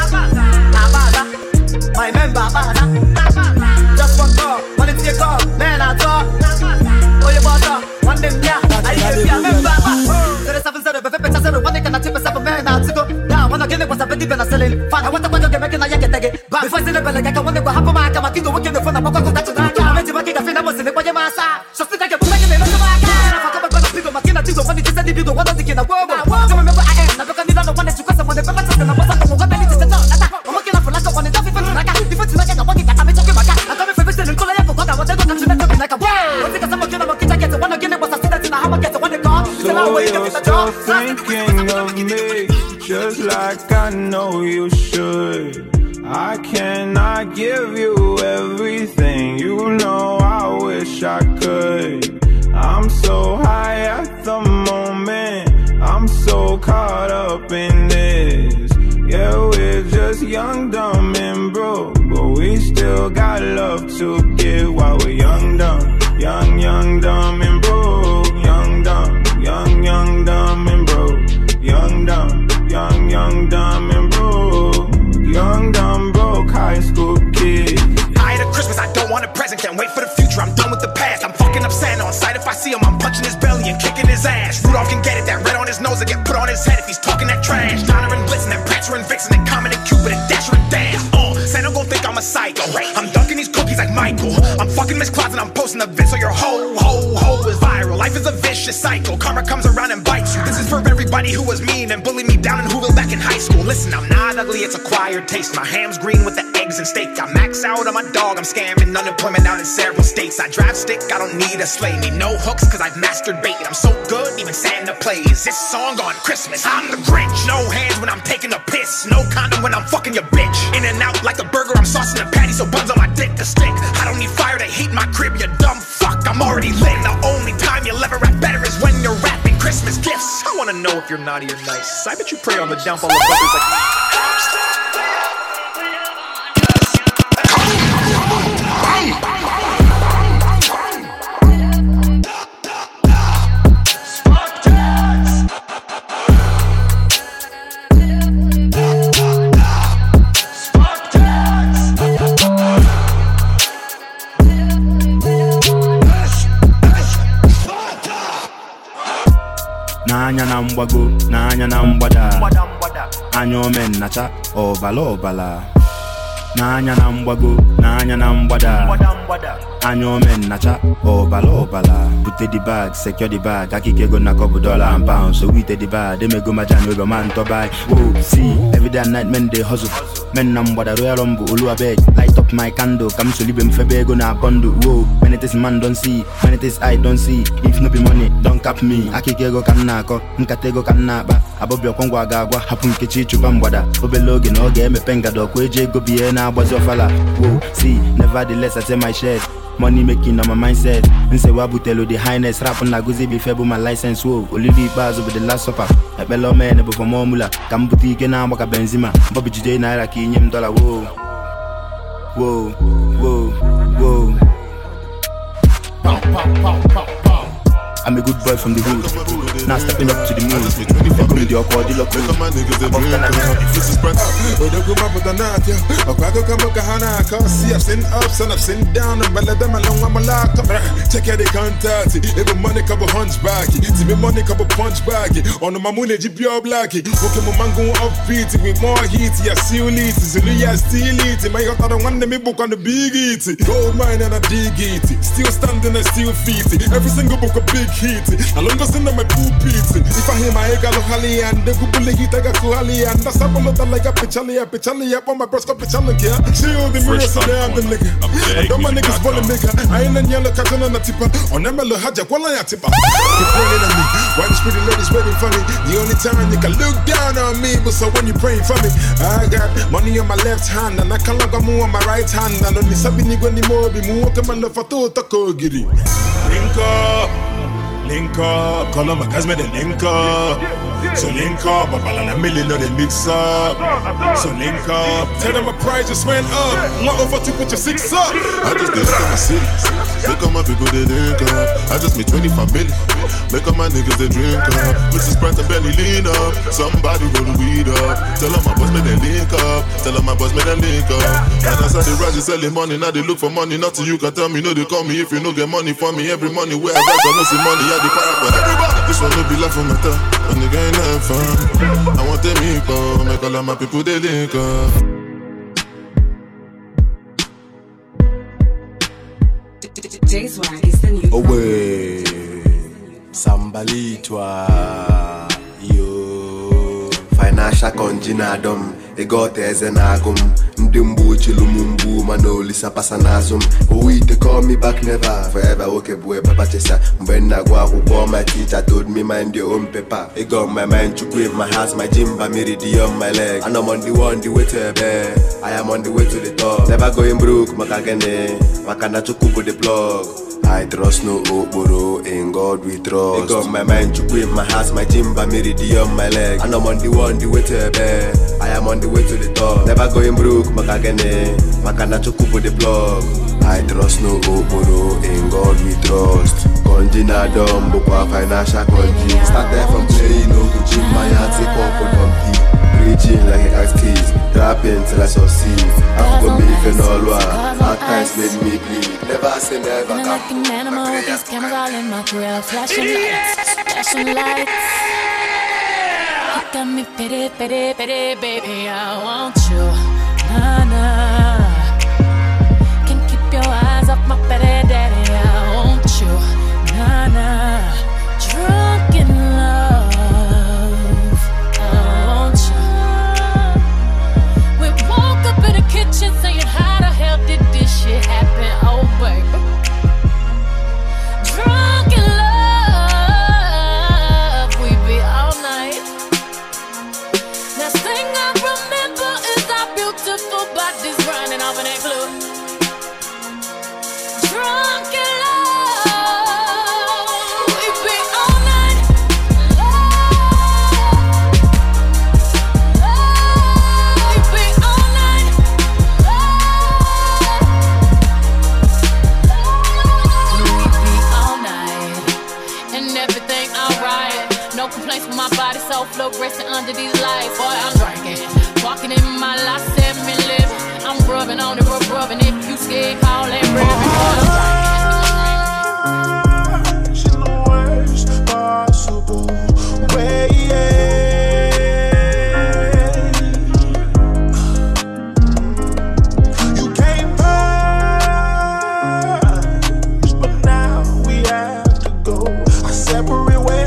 My member, Ababa. Just one call. Money take call. Man, I talk. One them yeah, I remember. There is 7 1 they cannot tip us up a man now to go. Now when I get it was a bit even a selling. Fine, I want to go to making a yak and take it. But if I see the belly, I can wonder what happened. I come to work in the front of my that's a night. I'm ready to get a fin. I was in the way of my side. So still I get making it into my car. I come back to people, my kid, I think the money just said the people want to get a world. I remember I am. I don't need no one to question when they put us in the was something what I need to know. I'm working for like one and don't even like if it's like I'm working, I'm talking about. I'm coming for visiting Korea for God. I want to go to the like a wow. I think I'm working on my kids. I get to one again. You're still thinking of me, just like I know you should. I cannot give you everything, you know I wish I could. I'm so high at the moment, I'm so caught up in this. Yeah, we're just young, dumb, and broke, but we still got love to give while we're young, dumb, young, dumb, and broke. Young, dumb, and broke. Young, dumb, and broke. Young, dumb, broke high school kid. High to Christmas, I don't want a present, can't wait for the future. I'm done with the past. I'm fucking up Santa on sight. If I see him, I'm punching his belly and kicking his ass. Rudolph can get it, that red on his nose will get put on his head if he's talking that trash. Donner and Blitzen and Prancer and Vixen and Comet and Cupid and Dasher and Dance. Santa gon' think I'm a psycho. I'm dunking these cookies like Michael. I'm fucking Miss Claus and I'm posting the vid so your ho is viral. Life is a vicious cycle. Karma comes around and bites you. This is for everybody who was mean and bullied me down in Whoville back in high school. Listen, I'm not ugly, it's acquired taste. My ham's green with the eggs and steak. I max out on my dog, I'm scamming unemployment out in several states. I drive stick, I don't need a sleigh. Need no hooks cause I've mastered bait. I'm so good, even Santa plays this song on Christmas. I'm the Grinch. No hands when I'm taking a piss. No condom when I'm fucking your bitch. In and out like a burger, I'm saucing a patty so buns on my dick to stick. I don't need fire to heat my crib, you dumb fuck. I'm already lit. The only time you'll ever rap better is when you're rapping Christmas gifts. I wanna know if you're naughty or nice. I bet you pray on the downfall of brothers like Nanya na mwago, nanya na mwada. Anyo men nacha, obala. Nanya na mwago, nanya na mwada. Anyo men nacha, obala. Put the bag, secure the bag. Akike go knock up $1 so we take the bag. They may go majan with a man to buy. Whoa, see, every day and night men they hustle. Men namwada royal rumble, ulu beg. Light up my candle, come to live in febe go na bundle. Whoa, when it is man don't see, when it is I don't see. If no be money, don't cap me. Akike go kanako, nkate go kanaba. Abobyo kongwa agagwa, hapun kichi chubambwada. Obelogi no game penga do kweje go be na bozo fala. Whoa, see, nevertheless I say my share. Money making on my mindset. Nse wabutelo the highness. Rapping like Guzi be febu my license. Whoa, Olivi bars over the last supper. Ebelo me nebo for formula. Kambuti kena waka benzima. Bobby J naira ki $1. Whoa. I'm a good boy from the hood. Now stepping up to the moon. Make your body look cool. This is Brent. Oh, they go up with the night, yeah. Oh, I go come up with Hana. I can't see. I've seen ups and I've seen down. And let them along. I'm a lock. Check out the contact. Every money couple hunchback. See me money couple punch bag. On my money, GPO black. Okay, my mango upbeat with more heat. Yeah, see you lead. Zulia still eat. My God, I don't want me book on the big eat. Gold mine and a dig it. Still standing and still feet. Every single book a big hit. I long as in my pulpit. If I hear my egg, I'll hali and the good hit. I got Kuhali and that's up on the like a pichali up on my breast up pichali. See all the mirrors and the nigga. And don't my niggas bully maker. I ain't a yellow cotton on the tipper. On them a haja, while I tipper. Keep pointing at me. Why these pretty ladies waiting for me? The only time you can look down on me, but so when you praying for me, I got money on my left hand and I can't look on my right hand. And only Sabini when the more be more come and for to giddy. Link up, call on my guys, made a link up. So link up, but a million of the mix up. So link up, tell them my price just went up. Not over to put your 6 up. I just did my city. Make all my people they link up. I just made 25 million. Make all my niggas they drink up. Mrs. Sprite and belly lean up. Somebody roll the weed up. Tell them my boss made a link up. Tell them my boss made a link up. And I said the rise is selling money. Now they look for money. Nothing you can tell me. No, they call me if you no get money for me. Every money where I got, I no see money. The para for everybody. This one will be life for my time. And the game have fun. I want them equal. Make all of my people they link up. Away, Sambali toi, yo. Financial conjinadom, egote zenagum. Ndimbu chilumumbu manoli sapasanazum. We they call me back never, forever okay boy papa chesa. When I go out, my teacher told me mind your own paper. It got my mind to grip my house, my gym, my meridian, my leg. And I'm on the way to a bed. I am on the way to the top. Never going broke, makagene. Makana chukubu the plug. I trust no Okboro, in God we trust. It got my mind to grip my house, my gym, my meridian, my leg. And I'm on the way to a bed. I am on the way to the top. Never going broke, makagene. Makana chukubu the plug. I trust no Okboro, in God we trust. Conjina dumb, bukwa financial conji. Started from playing no Gucci, my heart take up for dumpy. Preaching like an artist, rapping till I succeed. I'm gonna be if you know what. Hard times made me bleed. Never say never. Feeling like an animal with these cameras all in my grill. Flashing lights, flashing lights. You got me pity, pity, pity, baby. I want you, nah, nah. Can't keep your eyes off my pity, daddy. I want you, nah, nah. Drunk in love, I want you. We woke up in the kitchen saying, how the hell did this shit happen? Oh, baby. Drunk in love, we be all night. Last thing I remember is our beautiful bodies running off in that club. Drunk in love, we be all night. We be all night. We be all night. And everything alright. No complaints with my body, so fluorescent under these lights. Boy, I'm drinking, walking in my life, 7-Eleven. I'm rubbing on it, rubbing. If you scared, call it rubbing. Boy, I'm drinking. In the worst possible way. You came first, but now we have to go our separate ways.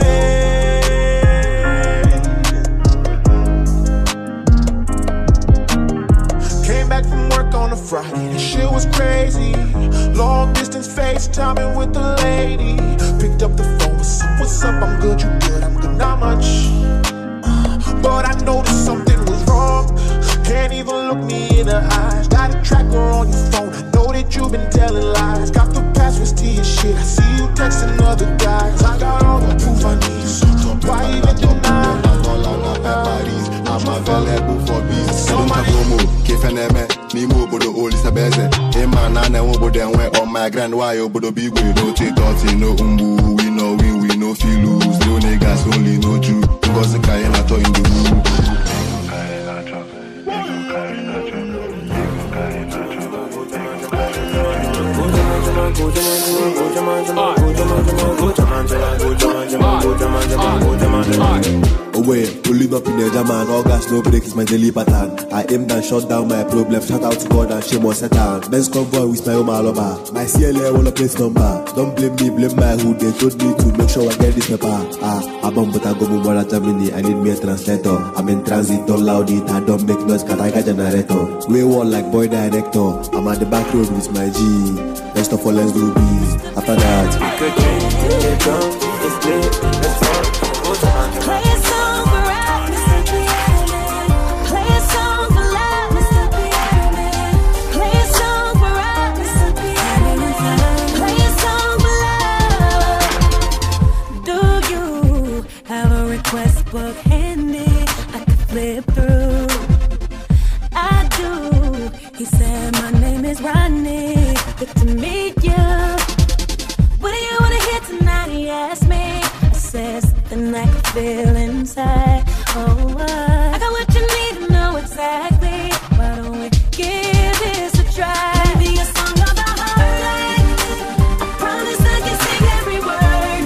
Came back from work on a Friday, the shit was crazy. Long distance FaceTiming with the lady. Picked up the phone, what's up, I'm good, you good, I'm good, not much. But I noticed something was wrong. Can't even look me in the eyes. Got a tracker on your phone, I know that you've been telling lies. Got the passwords to your shit, I see you texting other guys. I got all the proof I need, so why even deny? I'm available for business. Somebody Mimo bodo oli sabeze. Ema nana wo bodo enwe on my grand why obodo big we no take thoughts no umbu we know no feel lose. No niggas, only no Jew. Because the guy in a toy in the room. Away, pulling up in the German, all gas, no break is my daily pattern. I aimed and shut down my problem. Shout out to God and shame on Satan. Benz convoy with my own maloba. My CLA wanna place number. Don't blame me, blame my hood. They told me to make sure I get this paper. I bomb but I go more Germany. I need me a translator. I'm in transit, don't loud it. I don't make noise, cause I got generator. We wall like boy director. I'm at the back road with my G. Rest of all, let's do biz. After that, we could drink, get drunk, it's lit, let's fuck. Play a song for rap, Mr. Piano. Play a song for love, Mr. Piano. Play a song for rap, Mr. Piano. Play a song for love. Do you have a request book handy I could flip through? I do. He said my name is Rodney. Good to meet you. What do you wanna hear tonight? He asked me. I said something I can feel inside. Oh, I got what you need to know exactly. Why don't we give this a try? Maybe a song about heartache. I promise I can sing every word.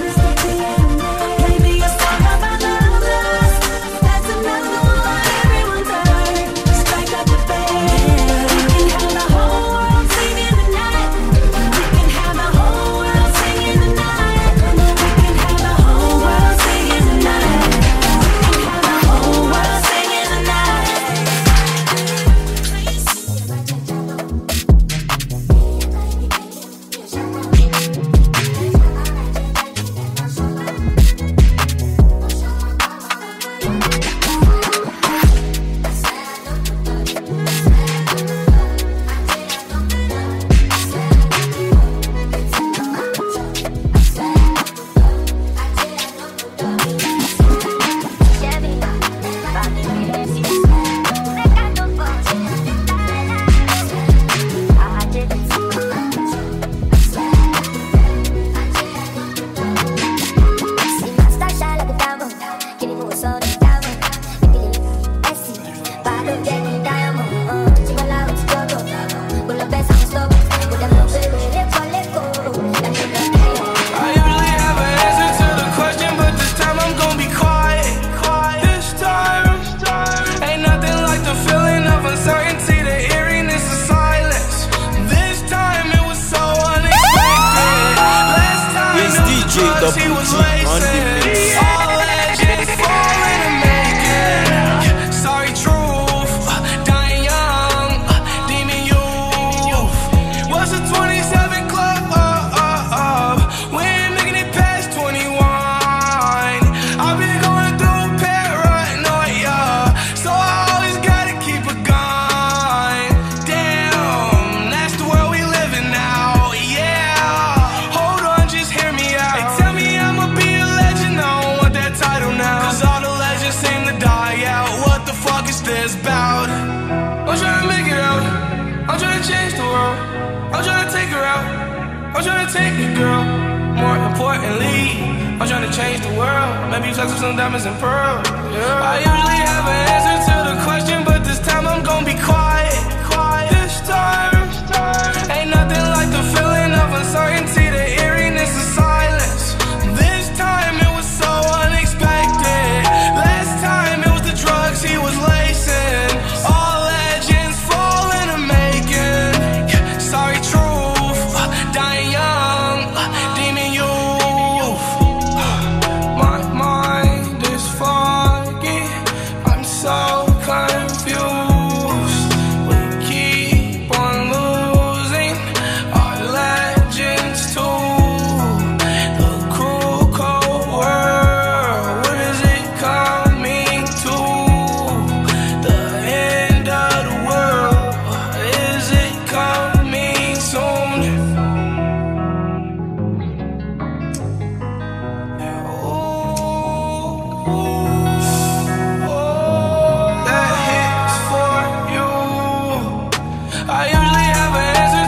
Maybe a song about love. That's another one everyone's heard. Strike up the band. We can have the whole world singing tonight. We can have the whole world singing tonight. We can have the whole world singing tonight. We can have the whole world singing tonight.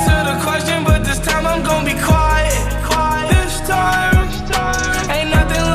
Ain't nothing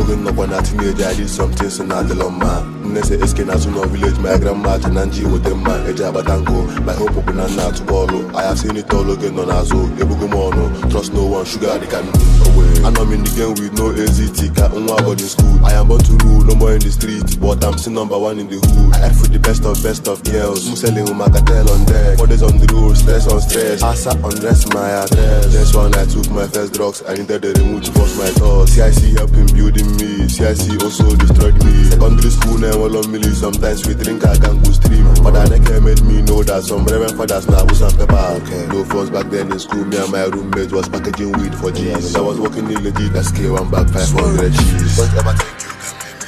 Looking up on a teenager, I did some things and I tell on man. Nese eske na suno village, my grandma Jananji with them man, Eja Batango, my hope open and not to follow. I have seen it all again on Azo, Ebugumono, trust no one, sugar they can away. And I'm in the game with no AZT, cat on one body school. I am born to rule, no more in the street, but I'm still number one in the hood. I F with the best of girls, who selling with my cartel on deck. 4 days on the road, stress on stress, I sat on rest my address. That's when I took my first drugs, I needed the remote to force my thoughts. CIC helping building me, CIC also destroyed me. Secondary school now all on milli, sometimes we drink I can go stream. But I never made me know that some reverend fathers now with some pepper. Okay. No fuss back then in school, me and my roommate was packaging weed for G's. I was working in legit, I scale one back 500 G's. Don't ever think you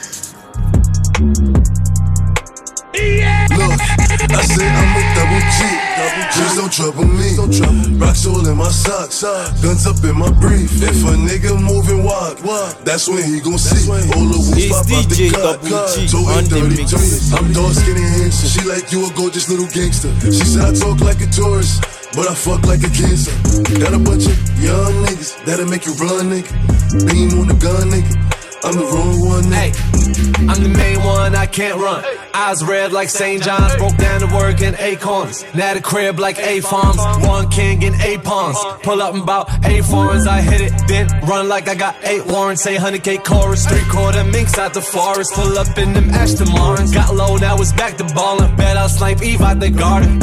Look, I say I'm a double G. Please don't trouble me. Rocks all in my socks, guns up in my brief. If a nigga moving wild, that's when he gon' see. All the wolves pop out the car. 233. I'm dark, skinny, handsome. She like you a gorgeous little gangster. She said I talk like a tourist, but I fuck like a cancer. Got a bunch of young niggas that'll make you run, nigga. Beam on the gun, nigga. I'm the wrong one, nigga. Hey, I'm the main one, I can't run. Eyes red like St. John's, broke down to work in 8 corners. Now the crib like 8 farms, 1 king and 8 pawns. Pull up in about 8 foreigns, I hit it, then run like I got 8 warrants. Say 100K chorus, 3/4 minks out the forest. Pull up in them Ashton Martins. Got low, now it's back to ballin'. Bet I'll snipe Eve out the garden.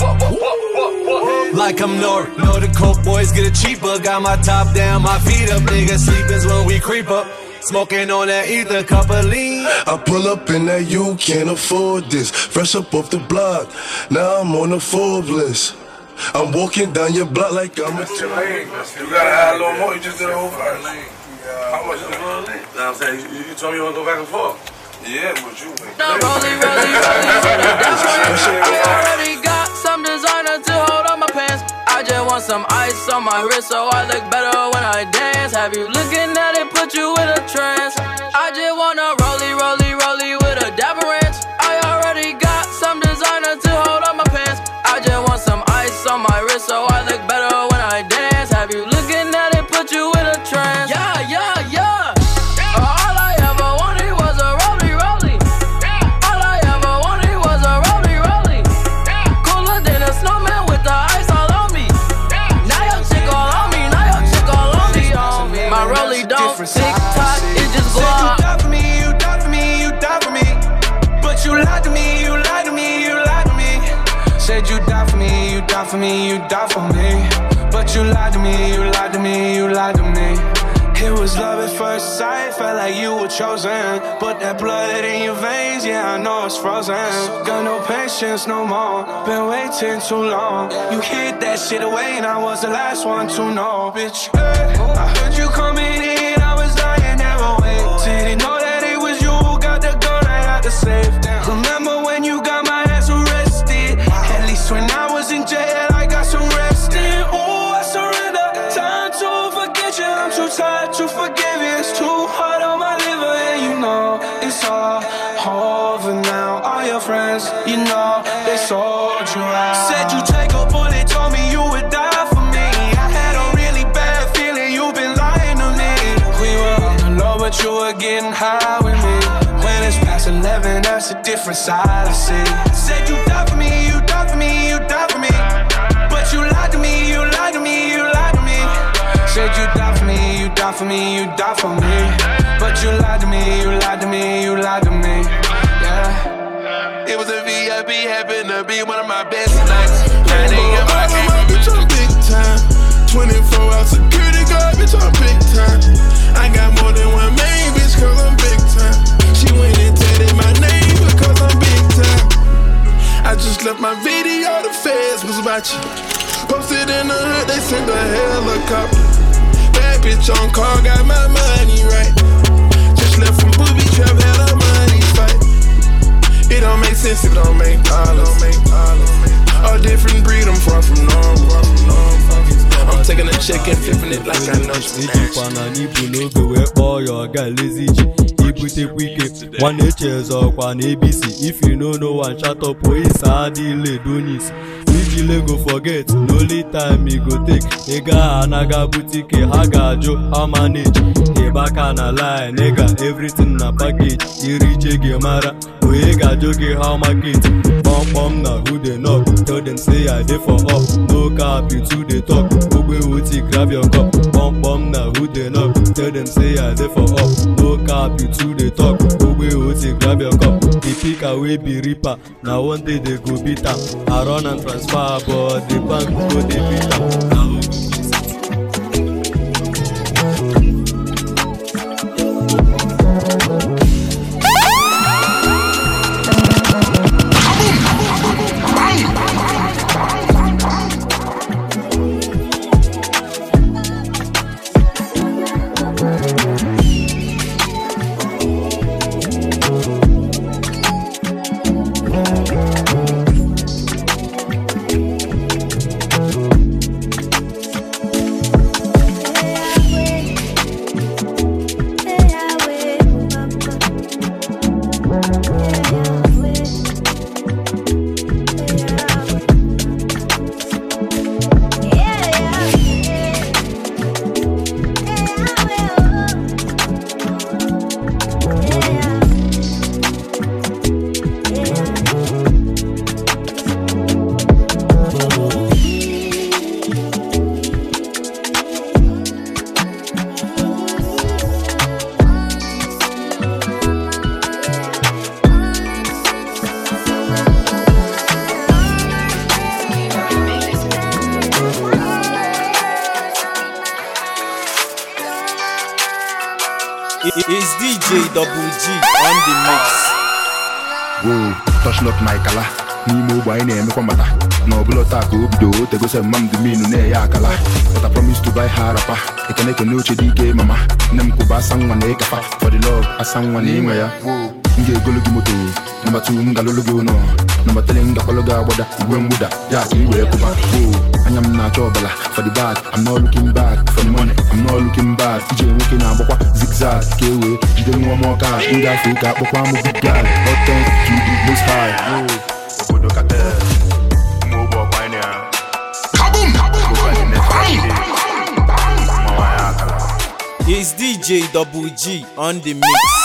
Like I'm Nori. Know the coke boys get it cheaper. Got my top down, my feet up. Niggas sleepin's when we creep up. Smoking on that ether, cup of lean. I pull up in that you can't afford this. Fresh up off the block, now I'm on the Forbes list. I'm walking down your block like I'm a You gotta add a little more, you just did a whole verse. How much? You know what I'm saying? You told me you wanna go back and forth. Yeah, but you went. No, rolling. I already got some designer to hold on my pants. I just want some ice on my wrist so I look better when I dance. Have you looking at it, put you in a trance? I just wanna rollie with a dapper ranch. I already got some designer to hold on my pants. I just want some ice on my wrist so I look better when I dance. Have you looking at it, put you in a trance? Yeah. All I ever wanted was a rollie. All I ever wanted was a rollie. Cooler than a snowman with the ice all on me. Now your chick all on me. My rollie don't tick tock, it just go up. You die for me. But you lied to me. Said you die for me. But you lied to me. It was love at first sight, felt like you were chosen. But that blood in your veins, yeah, I know it's frozen. Got no patience no more, been waiting too long. You hid that shit away and I was the last one to know, bitch. I heard you coming in, I was lying there awake. Didn't know that it was you who got the gun I had to save. Remember when you got my ass arrested? At least when I was in jail, I got some resting. Ooh, I surrender, time to forget you. I'm too tired to forgive you. It's too hard on my liver, and you know it's all over now. All your friends, you know, they sold you out. Said you take a bullet, told me you would die for me. I had a really bad feeling, you've been lying to me. We were on the low, but you were getting high with me. When it's past 11, that's a different side I see. Said you die for me. But you lied to me. Said you die for me. But you lied to me. Yeah. It was a VIP, happened to be one of my best nights. Bitch, I'm big time. 24-hour security guard, bitch, I'm big time. I got more than one main bitch, cause I'm big time. She went and tatted my name because I'm big time. I just left my video, the feds was watching. Posted in the hood, they sent a helicopter. Bad bitch on call, got my money right. Just left from booby trap, had a money fight. It don't make sense, it don't make dollars. A different breed, I'm far from normal. I'm taking a check and flipping it like I know One HS or one ABC. If you know one, shut up, boys, I delay donis. Vigile go forget, no lead time me go take. Ega anaga boutique, haga jo, I manage. baka na lie, nigga, everything na package. Iri jege mara, we ga joge how market. Bum na who they knock, tell them say I dey for up. No cap, you two they talk, Ogbe Uti grab your cup. Bum na who they knock, tell them say I dey for up. No cap, you two they talk, Ogbe Uti grab your cup. The pick away be reaper, now one day they go beat am. I run and transfer, but the bank go they beat am. It's DJ Double G on the mix. Whoa, touch not my color. Nimo boy name kwambata. No bulota ko bido te go say mam de minu ne ya kala. But I promise to buy harapa. E can make no chedike mama. Nem ko ba sangwa ne kafa. For the love asangwa ni mwe ya. Whoa, nge golo gimoto. Number 2 ngalolo go no. Number 3 ngakologa boda. Igwembuda. Ya ki we ko ba. Whoa, I'm not trouble for the bag. I'm not looking back for the money. I'm not looking back. DJ looking at Bokwa zigzag. Kewe, you don't want more cars. In that fake up, Bokwa mo big guy. Hot tank, you the most high. Obodo kate, mo bo wine ya. Kaboom, It's DJ Double G on the mix.